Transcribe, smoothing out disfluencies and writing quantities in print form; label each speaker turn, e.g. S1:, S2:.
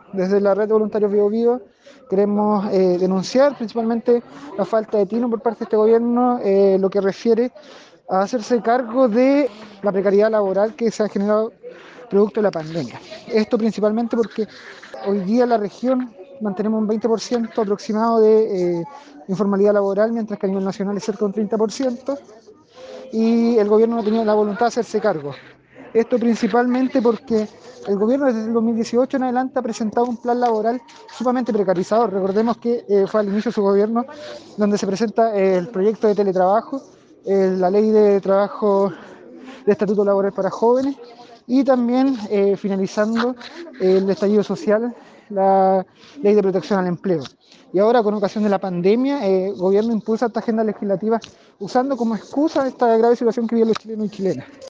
S1: Desde la red de voluntarios Bio Bio queremos denunciar principalmente la falta de tino por parte de este gobierno, lo que refiere a hacerse cargo de la precariedad laboral que se ha generado producto de la pandemia. Esto principalmente porque hoy día en la región mantenemos un 20% aproximado de informalidad laboral, mientras que a nivel nacional es cerca de un 30%, y el gobierno no tenía la voluntad de hacerse cargo. Esto principalmente porque el gobierno desde el 2018 en adelante ha presentado un plan laboral sumamente precarizador. Recordemos que fue al inicio de su gobierno donde se presenta el proyecto de teletrabajo, la ley de trabajo de estatuto laboral para jóvenes y también finalizando el estallido social, la ley de protección al empleo. Y ahora, con ocasión de la pandemia, el gobierno impulsa esta agenda legislativa usando como excusa esta grave situación que viven los chilenos y chilenas.